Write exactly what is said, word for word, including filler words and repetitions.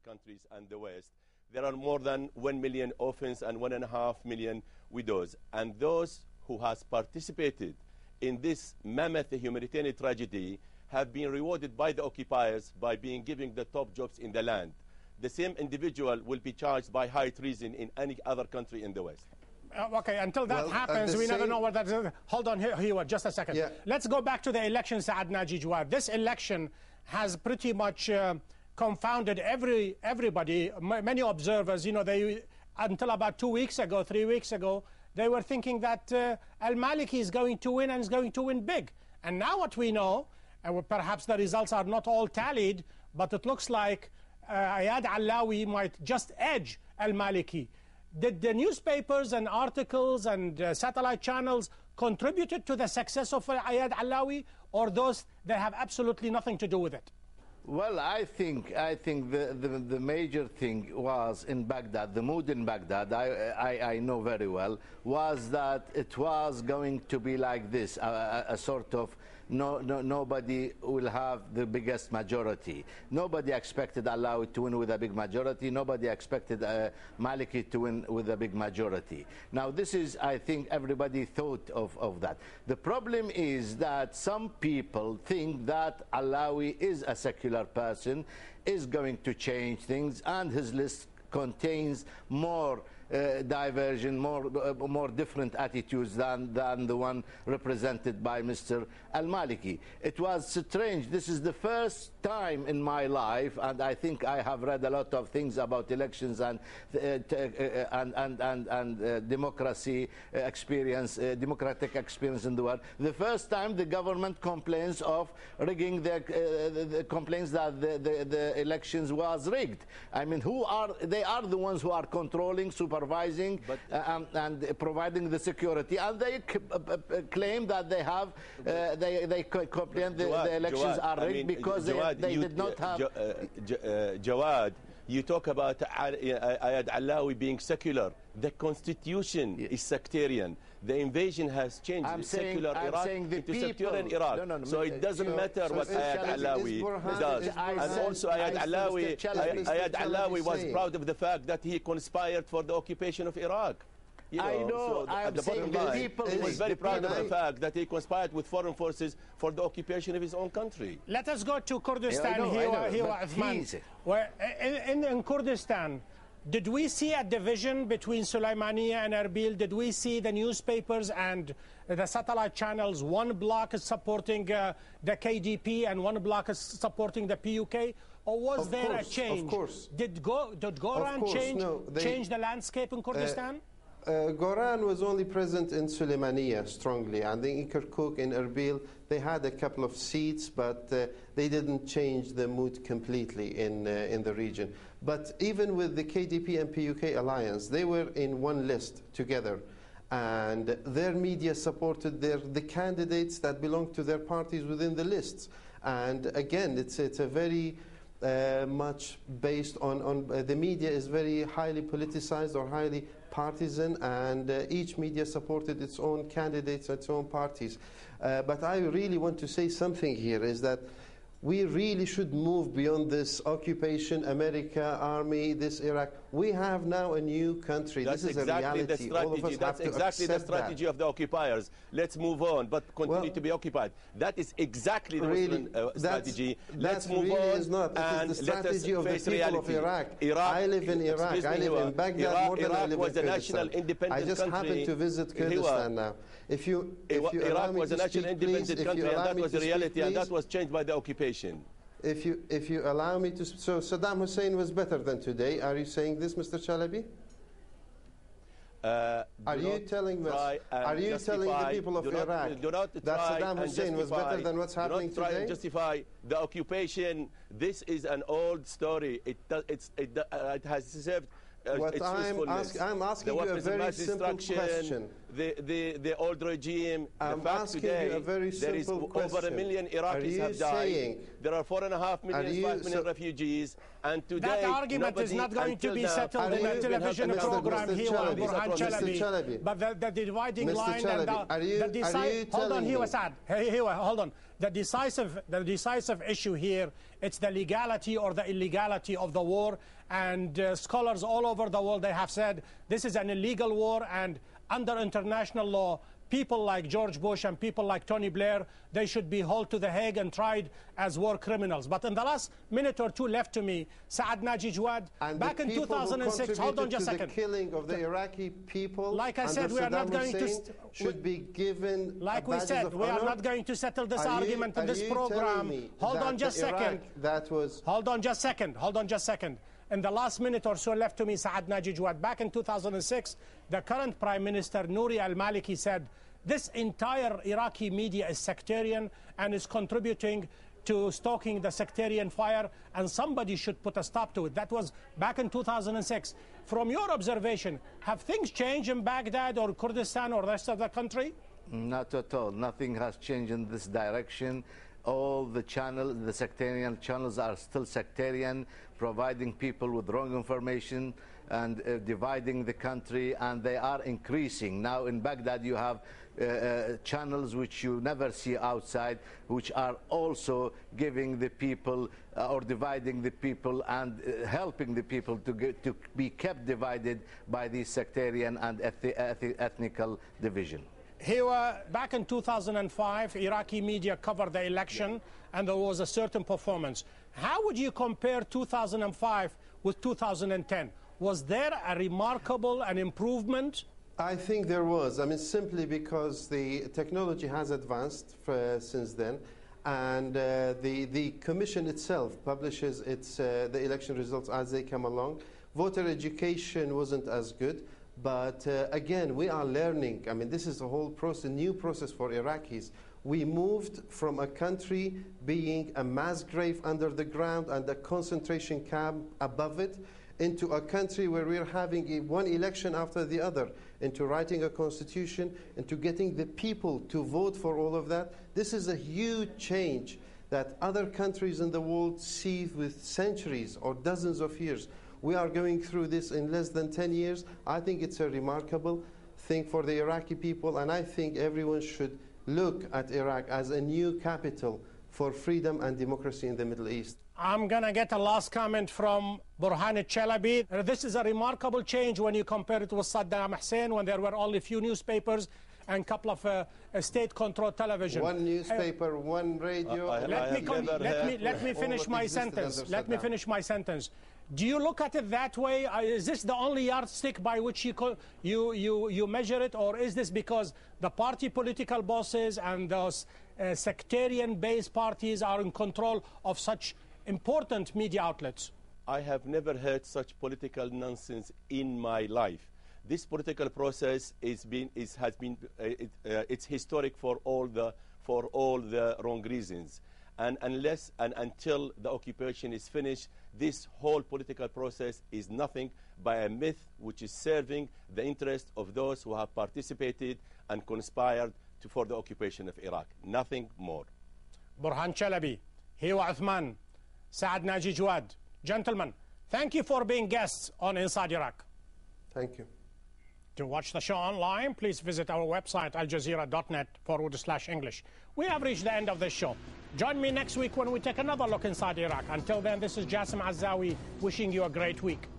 countries and the West, there are more than one million orphans and one and a half million widows. And those who has participated in this mammoth humanitarian tragedy have been rewarded by the occupiers by being given the top jobs in the land. The same individual will be charged by high treason in any other country in the West. Uh, okay, until that well, happens, we same... never know what that is. Hold on, here, here just a second. Yeah. Let's go back to the election, Saad Naji Jawad. This election has pretty much uh, confounded every everybody, M many observers. You know, they until about two weeks ago, three weeks ago, they were thinking that uh, Al-Maliki is going to win and is going to win big. And now what we know, and perhaps the results are not all tallied, but it looks like uh, Ayad Allawi might just edge Al-Maliki. Did the newspapers and articles and uh, satellite channels contributed to the success of uh, Ayad Allawi, or those that have absolutely nothing to do with it? Well, I think I think the, the, the major thing was in Baghdad, the mood in Baghdad, I, I, I know very well, was that it was going to be like this, a, a, a sort of no, no, nobody will have the biggest majority. Nobody expected Allawi to win with a big majority. Nobody expected uh, Maliki to win with a big majority. Now, this is, I think, everybody thought of, of that. The problem is that some people think that Allawi is a secular person, is going to change things, and his list contains more uh, diversion, more uh, more different attitudes than than the one represented by Mister Al-Maliki. It was strange. This is the first time in my life, and I think I have read a lot of things about elections and uh, uh, and and and, and uh, democracy experience, uh, democratic experience in the world. The first time the government complains of rigging, the, uh, the, the complains that the, the the elections was rigged. I mean, who are they? Are the ones who are controlling, supervising, but, uh, um, and providing the security, and they c uh, uh, claim that they have, uh, they they complain the, Jawad, the elections Jawad, are rigged I mean, because Jawad, they, they you, did not have. Uh, uh, Jawad, you talk about Ayad Allawi being secular. The constitution yeah. is sectarian. The invasion has changed I'm saying, secular I'm Iraq saying the into people. sectarian Iraq. No, no, no, so it doesn't so, matter so what Ayad Allawi does. And also Ayad Allawi, Ayad Allawi was saying. proud of the fact that he conspired for the occupation of Iraq. You know, I know, so I'm the saying bottom the line, people he was is very the proud of the people. fact that he conspired with foreign forces for the occupation of his own country. Let us go to Kurdistan. I know, here, I know, here, but Uthman. Where, in, in, in Kurdistan, did we see a division between Sulaimaniya and Erbil? Did we see the newspapers and the satellite channels, one block is supporting uh, the K D P and one block is supporting the P U K? Or was of there course, a change? Of course. Did, Go, did Goran course, change, no, they, change the landscape in Kurdistan? Uh, Uh, Goran was only present in Suleimaniya strongly, and in Kirkuk, in Erbil, they had a couple of seats, but uh, they didn't change the mood completely in, uh, in the region. But even with the K D P and P U K alliance, they were in one list together, and their media supported their, the candidates that belonged to their parties within the lists. And again, it's, it's a very uh, much based on, on uh, the media is very highly politicized or highly partisan, and uh, each media supported its own candidates, its own parties. Uh, but I really want to say something here, is that we really should move beyond this occupation, America, army, this Iraq. We have now a new country. That's this is exactly a reality. the strategy. All of us That's have to exactly the accept strategy that. of the occupiers. Let's move on, but continue Well, to be occupied. That is exactly the really, Muslim uh, strategy. Let's that move really on is not. It and is the let us strategy of the face people reality. of Iraq. Iraq. I live in Iraq. Excuse I me, live Hiwa. in Baghdad Iraq, more than Iraq I live was in a national Kurdistan. independent I just country. happened to visit Kurdistan now. If you, if Hiwa. you allow Iraq me was to a national speak, independent please, country, and that was the reality, and that please. was changed by the occupation. If you, if you allow me to, so Saddam Hussein was better than today. Are you saying this, Mister Chalabi? Uh, are you telling us? Are you telling the people of do not, Iraq do not that Saddam Hussein was better than what's happening do not try today? And justify the occupation. This is an old story. It does, it's, it, uh, it has served. Uh, what its I'm, ask, I'm asking the you a very simple question. The, the, the old regime, I'm the fact asking today, you a very there is simple over question. a million Iraqis have died. Saying, there are four and a half million, you, five million so refugees, And today, that argument is nobody not going to be until now- settled Are in you- a television Mister program Mister here Chalabi, on Burhan Mister Chalabi. Chalabi. But the, the dividing Mister line Chalabi, and the, are you- the are deci- you hold on telling here, me- Saad. Hey, here, hold on. The decisive, the decisive issue here, it's the legality or the illegality of the war. And uh, scholars all over the world, they have said this is an illegal war, and under international law, people like George Bush and people like Tony Blair, they should be hauled to The Hague and tried as war criminals. But in the last minute or two left to me, Saad Naji Jawad, And back the in people two thousand six, who hold on contributed just a to second. the killing of the Iraqi people, Like I under said, we are not Saddam going to Hussein, st- should be given Like we badges said, of we are honor? not going to settle this Are you- argument in are this you telling program. me Hold that on just a the Iraq second. That was Hold on just a second. Hold on just a second. In the last minute or so left to me, Saad Naji Jawad, back in two thousand six, the current Prime Minister, Nouri al-Maliki, said, this entire Iraqi media is sectarian and is contributing to stoking the sectarian fire, and somebody should put a stop to it. That was back in two thousand six. From your observation, have things changed in Baghdad or Kurdistan or the rest of the country? Not at all. Nothing has changed in this direction. All the channels, the sectarian channels are still sectarian, providing people with wrong information and uh, dividing the country, and they are increasing. Now in Baghdad you have uh, uh, channels which you never see outside, which are also giving the people uh, or dividing the people and uh, helping the people to, get, to be kept divided by the sectarian and eth eth ethnical division. Here, uh, back in two thousand five, Iraqi media covered the election, and there was a certain performance. How would you compare two thousand five with two thousand ten? Was there a remarkable an improvement? I think there was. I mean, simply because the technology has advanced for, since then, and uh, the the commission itself publishes its uh, the election results as they come along. Voter education wasn't as good, but uh, again, we are learning. I mean, this is a whole process, new process for Iraqis. We moved from a country being a mass grave under the ground and a concentration camp above it, into a country where we're having a, one election after the other, into writing a constitution, into getting the people to vote for all of that. This is a huge change that other countries in the world see with centuries or dozens of years. We are going through this in less than ten years. I think it's a remarkable thing for the Iraqi people, and I think everyone should look at Iraq as a new capital for freedom and democracy in the Middle East. I'm going to get a last comment from Burhan Chalabi. Uh, This is a remarkable change when you compare it with Saddam Hussein, when there were only few newspapers and a couple of uh, uh, state-controlled television. One newspaper, uh, one radio. I- I- Let me, con- never let, me, heard let me all finish what my existed sentence. under Let me Saddam. finish my sentence. Do you look at it that way? Uh, is this the only yardstick by which you, co- you, you, you measure it, or is this because the party political bosses and those uh, sectarian-based parties are in control of such important media outlets? I have never heard such political nonsense in my life. This political process is been, is, has been, uh, it, uh, it's historic for all the, for all the wrong reasons. And unless and until the occupation is finished, this whole political process is nothing but a myth which is serving the interest of those who have participated and conspired to, for the occupation of Iraq. Nothing more. Burhan Chalabi, Hiwa Uthman, Saad Naji Jawad. Gentlemen, thank you for being guests on Inside Iraq. Thank you. To watch the show online, please visit our website, aljazeera.net forward slash English. We have reached the end of this show. Join me next week when we take another look inside Iraq. Until then, this is Jassim Azzawi wishing you a great week.